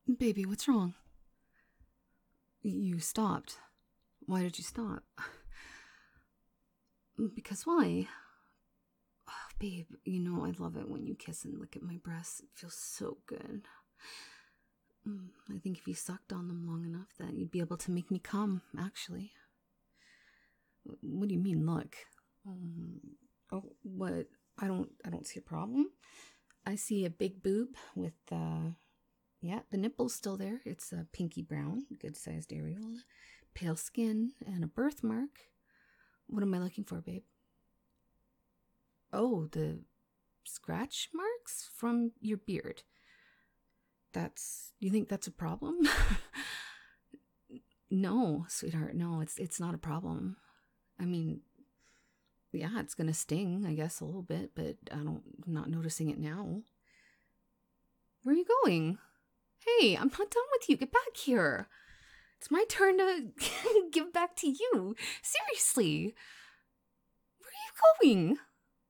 Baby, what's wrong? You stopped. Why did you stop? Because why? Oh, babe, you know I love it when you kiss and lick at my breasts. It feels so good. I think if you sucked on them long enough that you'd be able to make me come, actually. What do you mean, look? Oh, what? I don't see a problem. I see a big boob with, yeah, the nipple's still there. It's a pinky brown, good-sized areola, pale skin, and a birthmark. What am I looking for, babe? Oh, the scratch marks from your beard. You think that's a problem? No, sweetheart, no, it's not a problem. I mean, yeah, it's gonna sting, I guess, a little bit, but I'm not noticing it now. Where are you going? Hey, I'm not done with you. Get back here. It's my turn to give back to you. Seriously. Where are you going?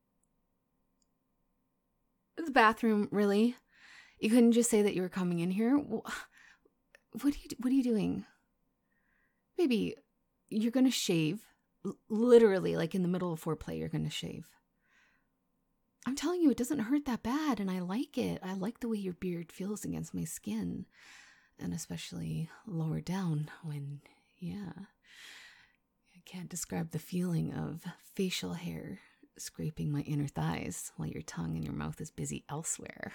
The bathroom, really? You couldn't just say that you were coming in here? What are you doing? Baby, you're gonna shave. Literally, like in the middle of foreplay, you're gonna shave. I'm telling you, it doesn't hurt that bad, and I like it. I like the way your beard feels against my skin. And especially lower down when, yeah. I can't describe the feeling of facial hair scraping my inner thighs while your tongue and your mouth is busy elsewhere.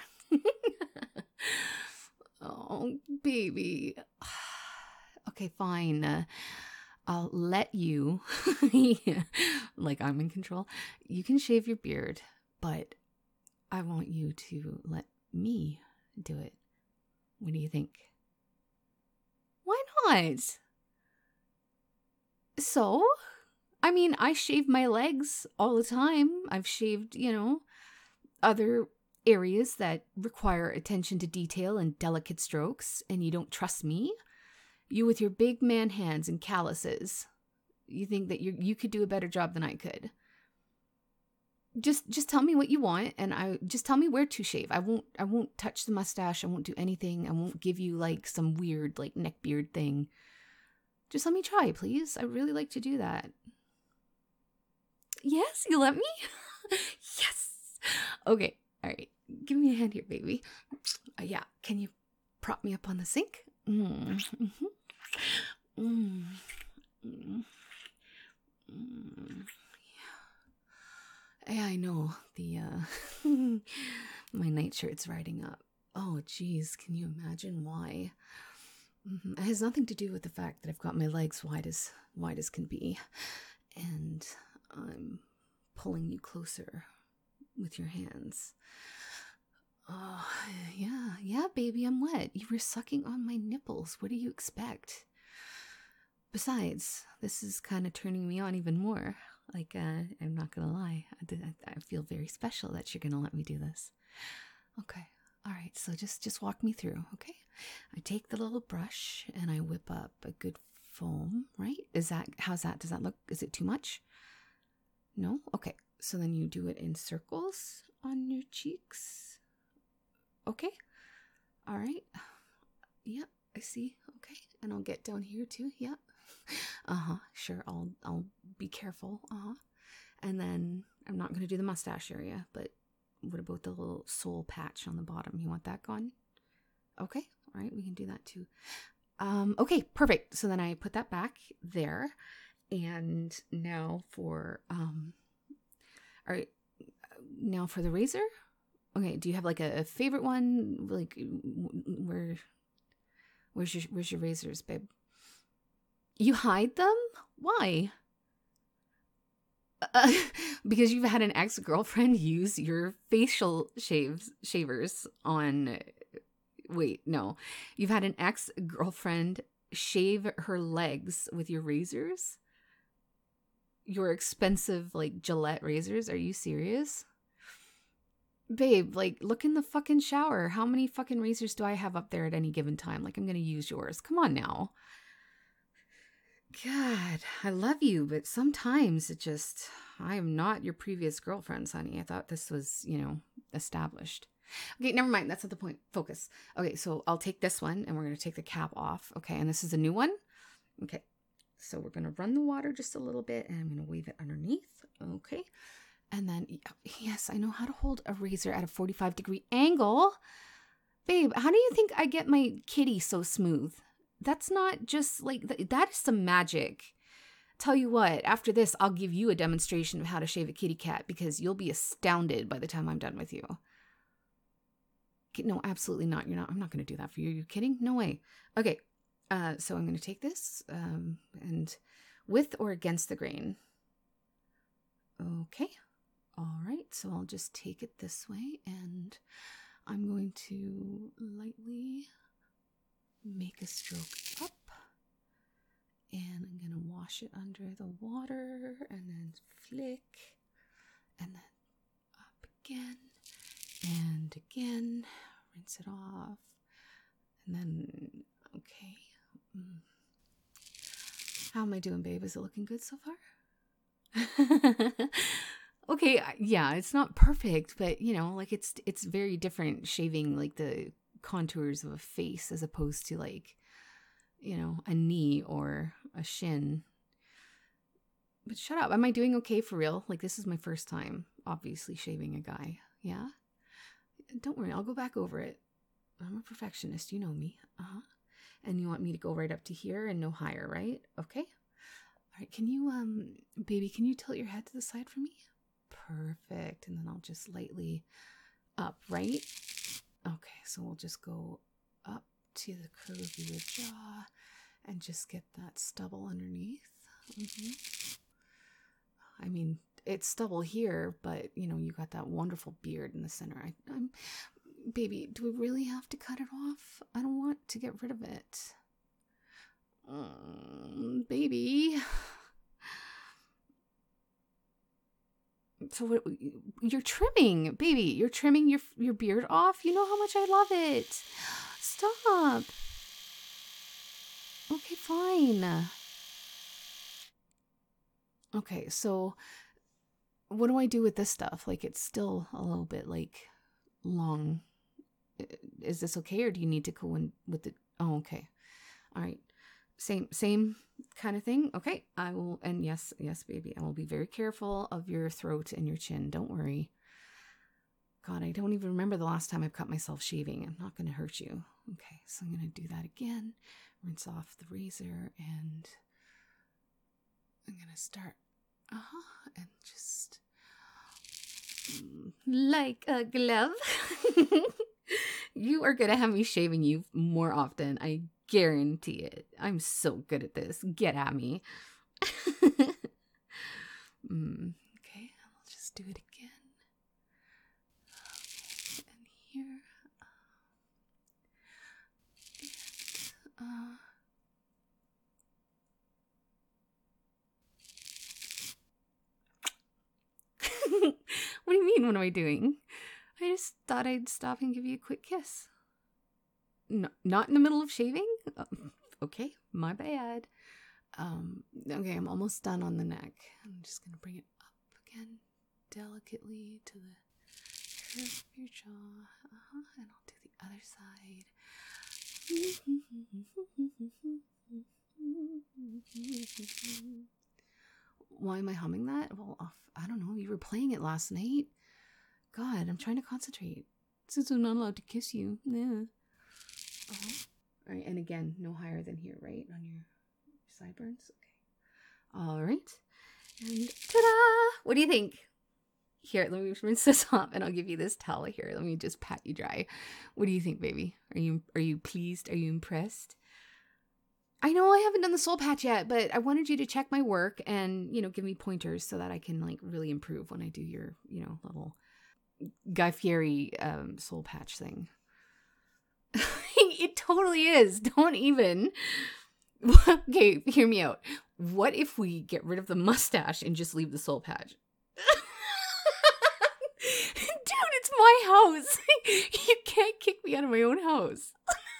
Oh, baby. Okay, fine. I'll let you, like I'm in control. You can shave your beard, but I want you to let me do it. What do you think? Why not? So? I mean, I shave my legs all the time. I've shaved, other areas that require attention to detail and delicate strokes, and you don't trust me? You with your big man hands and calluses. You think that you could do a better job than I could. Just tell me what you want, and just tell me where to shave. I won't touch the mustache. I won't do anything. I won't give you like some weird like neck beard thing. Just let me try, please. I really like to do that. Yes, you let me? Yes. Okay. All right. Give me a hand here, baby. Yeah. Can you prop me up on the sink? Mm-hmm. Mm. Mm. Mm. Yeah, I know. My nightshirt's riding up. Oh, geez, can you imagine why? It has nothing to do with the fact that I've got my legs wide as can be, and I'm pulling you closer with your hands. Oh, yeah, baby, I'm wet. You were sucking on my nipples. What do you expect? Besides, this is kind of turning me on even more. Like, I'm not gonna lie. I feel very special that you're gonna let me do this. Okay, all right, so just walk me through, okay? I take the little brush and I whip up a good foam, right? How's that? Does that look, is it too much? No? Okay, so then you do it in circles on your cheeks. Okay, all right. Yeah, I see. Okay, and I'll get down here too. Yeah. Sure, I'll be careful. And then I'm not going to do the mustache area, but what about the little soul patch on the bottom? You want that gone? Okay, all right, we can do that too. Okay, perfect. So then I put that back there, and now for all right, now for the razor. Okay, do you have like a favorite one? Like, where's your razors, babe? You hide them? Why? Because you've had an ex-girlfriend use your facial shavers on... Wait, no. You've had an ex-girlfriend shave her legs with your razors? Your expensive, like, Gillette razors? Are you serious? Babe, like, look in the fucking shower. How many fucking razors do I have up there at any given time? Like, I'm gonna use yours. Come on now. God, I love you, but sometimes I am not your previous girlfriend, honey. I thought this was, established. Okay, never mind. That's not the point. Focus. Okay, so I'll take this one and we're going to take the cap off. Okay, and this is a new one. Okay, so we're going to run the water just a little bit and I'm going to wave it underneath. Okay, and then, yes, I know how to hold a razor at a 45-degree angle. Babe, how do you think I get my kitty so smooth? That's not just like, that is some magic. Tell you what, after this, I'll give you a demonstration of how to shave a kitty cat because you'll be astounded by the time I'm done with you. No, absolutely not. I'm not going to do that for you. Are you kidding? No way. Okay. So I'm going to take this and with or against the grain. Okay. All right. So I'll just take it this way and I'm going to lightly make a stroke up. And I'm going to wash it under the water and then flick and then up again and again. Rinse it off. And then, okay. How am I doing, babe? Is it looking good so far? Okay, yeah, it's not perfect, but like it's very different shaving like the contours of a face as opposed to like, a knee or a shin. But shut up. Am I doing okay for real? Like, this is my first time, obviously, shaving a guy. Yeah? Don't worry. I'll go back over it. I'm a perfectionist. You know me. Uh-huh. And you want me to go right up to here and no higher, right? Okay. All right. Can you, baby, can you tilt your head to the side for me? Perfect. And then I'll just lightly up, right? Okay. So we'll just go up to the curve of your jaw and just get that stubble underneath. I mean, it's stubble here, but you got that wonderful beard in the center. I'm baby, do we really have to cut it off? I don't want to get rid of it. Baby. So what, you're trimming, baby. You're trimming your beard off. You know how much I love it. Stop. Okay, fine. Okay, so what do I do with this stuff? Like, it's still a little bit like long. Is this okay, or do you need to go in with the? Oh, okay. All right. Same kind of thing. Okay, I will. And yes, baby, I will be very careful of your throat and your chin. Don't worry. God, I don't even remember the last time I've cut myself shaving. I'm not going to hurt you. Okay, so I'm going to do that again. Rinse off the razor, and I'm going to start. And just like a glove. You are going to have me shaving you more often. I guarantee it. I'm so good at this. Get at me. Okay, I'll just do it again. Okay, and here. What do you mean, what am I doing? I just thought I'd stop and give you a quick kiss. No, not in the middle of shaving? Okay, my bad. Okay, I'm almost done on the neck. I'm just going to bring it up again, delicately to the curve of your jaw. And I'll do the other side. Why am I humming that? Well, I don't know. You were playing it last night. God, I'm trying to concentrate. Since I'm not allowed to kiss you. Yeah. All right, and again, no higher than here, right? On your sideburns. Okay. All right. And ta-da! What do you think? Here, let me rinse this off, and I'll give you this towel here. Let me just pat you dry. What do you think, baby? Are you pleased? Are you impressed? I know I haven't done the soul patch yet, but I wanted you to check my work and, give me pointers so that I can like really improve when I do your, little Guy Fieri soul patch thing. It totally is. Don't even. Okay, hear me out. What if we get rid of the mustache and just leave the soul patch? Dude, it's my house. You can't kick me out of my own house.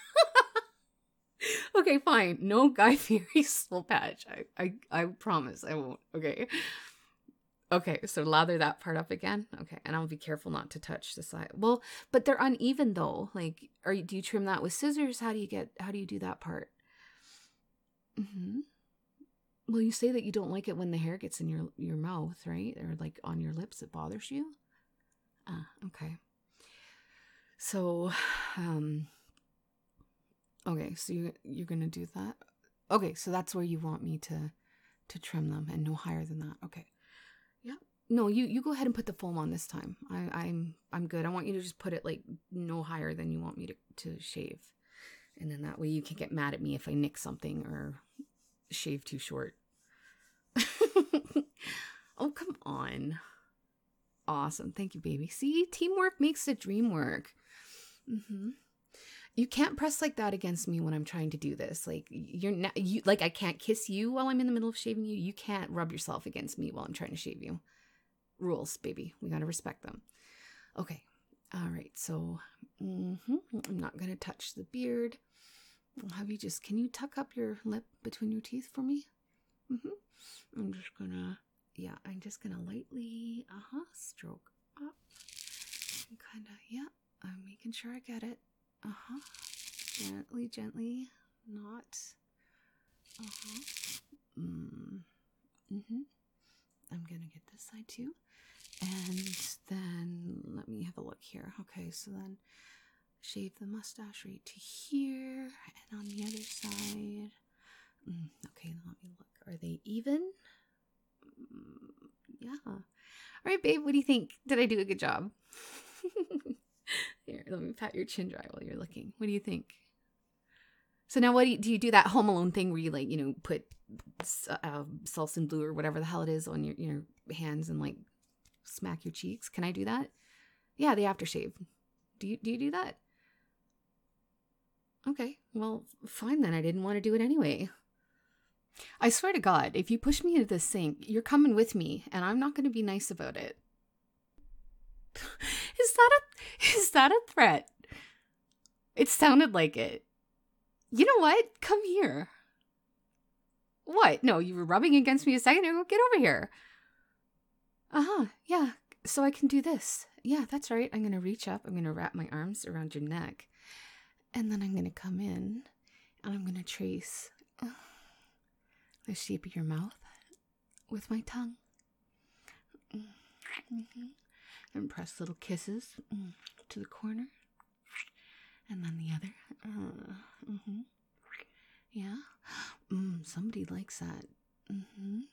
Okay, fine. No Guy Fieri soul patch. I promise I won't. Okay. Okay, so lather that part up again. Okay, and I'll be careful not to touch the side. Well, but they're uneven though. Like, do you trim that with scissors? How do you do that part? Mm-hmm. Well, you say that you don't like it when the hair gets in your mouth, right? Or like on your lips, it bothers you. Ah, okay. So, okay, so you're gonna do that. Okay, so that's where you want me to trim them, and no higher than that. Okay. Yeah. No, you go ahead and put the foam on this time. I'm good. I want you to just put it like no higher than you want me to shave. And then that way you can get mad at me if I nick something or shave too short. Oh, come on. Awesome. Thank you, baby. See, teamwork makes the dream work. Mm-hmm. You can't press like that against me when I'm trying to do this. Like you like I can't kiss you while I'm in the middle of shaving you. You can't rub yourself against me while I'm trying to shave you. Rules, baby. We got to respect them. Okay. All right. So, I'm not going to touch the beard. I'll have you can you tuck up your lip between your teeth for me? I'm just going to lightly, stroke up. Kind of, yeah. I'm making sure I get it. Gently, not. I'm gonna get this side too. And then let me have a look here. Okay, so then shave the mustache right to here. And on the other side. Okay, let me look. Are they even? Yeah. All right, babe, what do you think? Did I do a good job? Here, let me pat your chin dry while you're looking. What do you think? So now what do you do that Home Alone thing where you like, put Selsun Blue or whatever the hell it is on your hands and like smack your cheeks? Can I do that? Yeah, the aftershave. Do you do that? Okay, well, fine then. I didn't want to do it anyway. I swear to God, if you push me into the sink, you're coming with me, and I'm not going to be nice about it. Is that a threat? It sounded like it. You know what? Come here. What? No, you were rubbing against me a second ago. Get over here. Yeah. So I can do this. Yeah, that's right. I'm going to reach up. I'm going to wrap my arms around your neck. And then I'm going to come in and I'm going to trace the shape of your mouth with my tongue. And press little kisses to the corner. And then the other. Yeah. Somebody likes that. And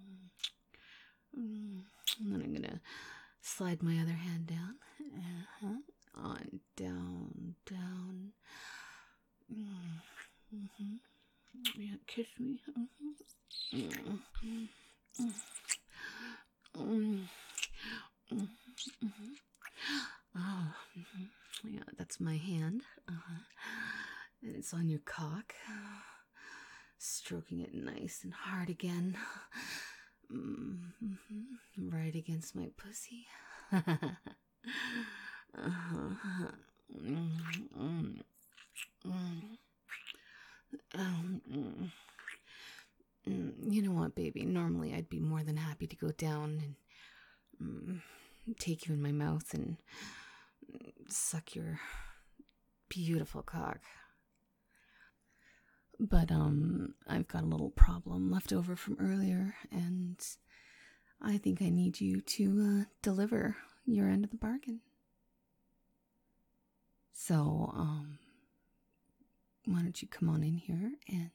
then I'm going to slide my other hand down. On, down. Yeah, kiss me. Yeah, that's my hand. And it's on your cock. Stroking it nice and hard again. Right against my pussy. You know what, baby? Normally I'd be more than happy to go down and take you in my mouth and suck your beautiful cock. But I've got a little problem left over from earlier, and I think I need you to deliver your end of the bargain. So, why don't you come on in here and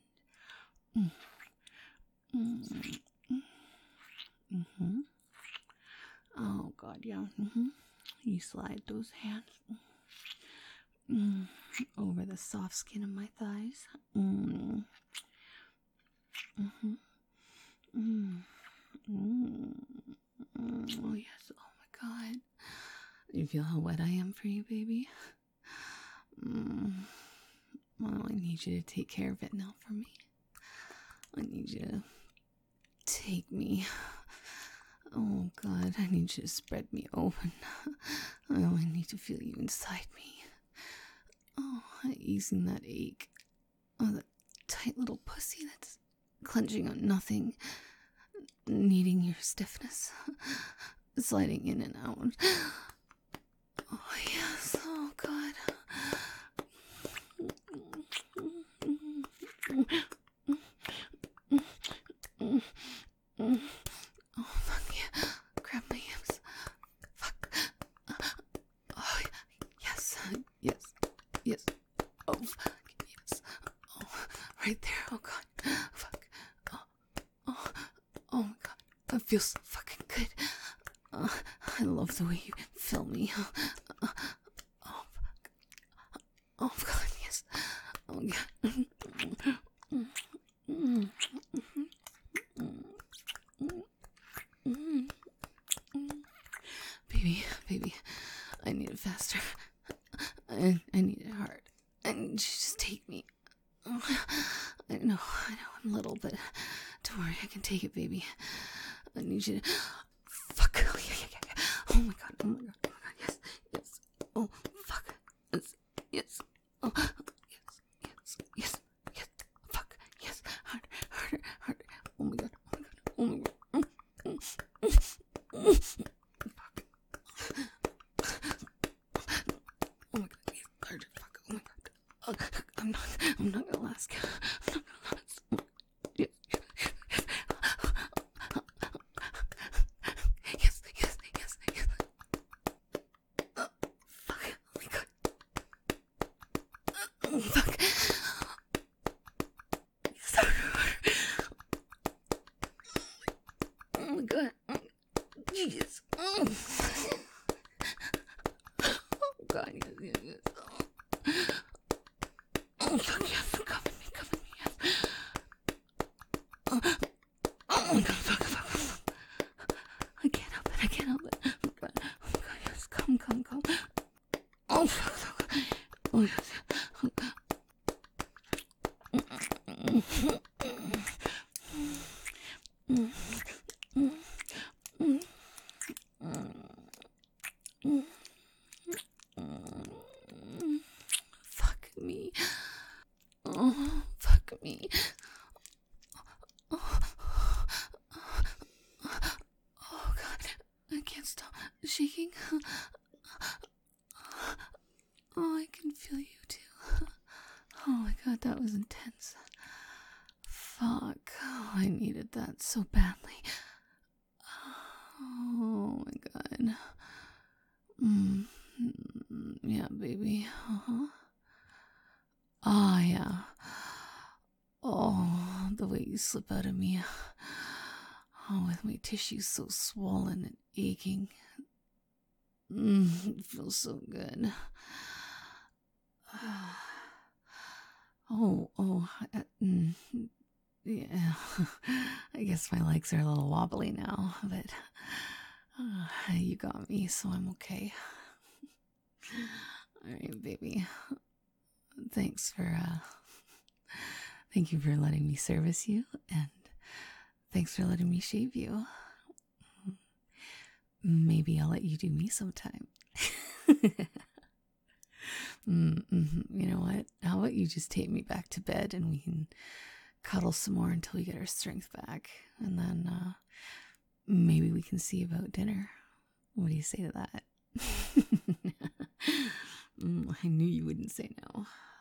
oh God, yeah. You slide those hands over the soft skin of my thighs. Oh yes, oh my God. You feel how wet I am for you, baby? Well, I need you to take care of it now for me. I need you to take me. Oh God, I need you to spread me open. Oh, I need to feel you inside me. Oh, easing that ache. Oh, that tight little pussy that's clenching on nothing. needing your stiffness, sliding in and out. Oh, yes. Oh, God. Oh, fuck yeah. Grab my hips. Fuck. Oh, yes. Yes. Yes. Oh, fuck. Yes. Oh, right there. Oh, God. Fuck. Oh, oh my God. That feels so fucking good. I love the way you feel me. Oh, fuck. Oh, God, yes. Oh, God. Baby, I need it faster. I need it hard. I need you to just take me. I know, I'm little, but don't worry, I can take it, baby. I need you to... Fuck. Oh, yeah. Oh my god, yes. Oh, fuck. Yes. Oh, yes. Fuck. Yes. Harder. Oh my god. Fuck. Oh my god, yes. Harder. Fuck. Oh my god. I'm not gonna last. Yes. Fuck. Oh my god. Fuck. Oh my god. Jeez. Oh god, yes. Oh fuck, yes. Cover me, yes. Oh my god, fuck. I can't help it. Oh my god, yes. Come. Oh fuck. Oh yes. Fuck me. Oh, fuck me. Oh god, I can't stop shaking. Oh, I can feel you too. Oh my god, that was intense. Fuck, oh, I needed that so badly. Oh my god. Yeah, baby. Oh, yeah. Oh, the way you slip out of me. Oh, with my tissues so swollen and aching. It feels so good. Yeah. I guess my legs are a little wobbly now, but you got me, so I'm okay. Alright, baby. Thank you for letting me service you, and thanks for letting me shave you. Maybe I'll let you do me sometime. You know what? How about you just take me back to bed and we can cuddle some more until we get our strength back, and then maybe we can see about dinner. What do you say to that? I knew you wouldn't say no.